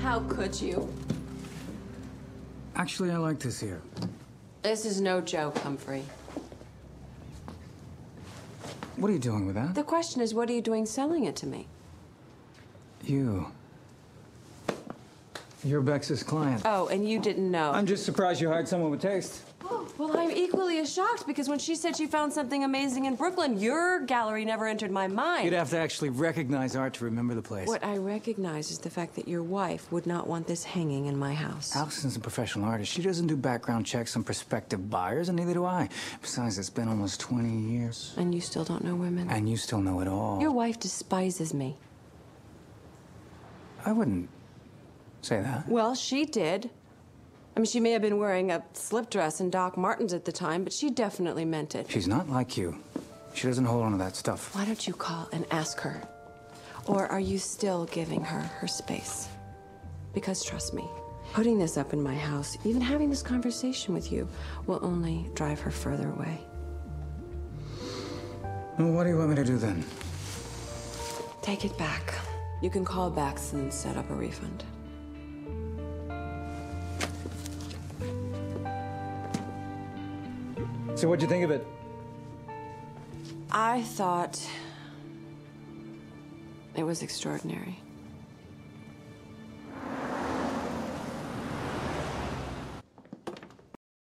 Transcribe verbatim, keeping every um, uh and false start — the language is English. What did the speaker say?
How could you? Actually, I like this here. This is no joke, Humphrey. What are you doing with that? The question is, what are you doing selling it to me? You. You're Bex's client. Oh, and you didn't know. I'm just surprised you hired someone with taste. Oh, well, I'm equally as shocked because when she said she found something amazing in Brooklyn, your gallery never entered my mind. You'd have to actually recognize art to remember the place. What I recognize is the fact that your wife would not want this hanging in my house. Allison's a professional artist. She doesn't do background checks on prospective buyers, and neither do I. Besides, it's been almost twenty years. And you still don't know women? And you still know it all. Your wife despises me. I wouldn't say that. Well, she did. I mean, she may have been wearing a slip dress and Doc Martens at the time, but she definitely meant it. She's not like you. She doesn't hold on to that stuff. Why don't you call and ask her? Or are you still giving her her space? Because trust me, putting this up in my house, even having this conversation with you, will only drive her further away. Well, what do you want me to do then? Take it back. You can call Bax and set up a refund. So what'd you think of it? I thought it was extraordinary.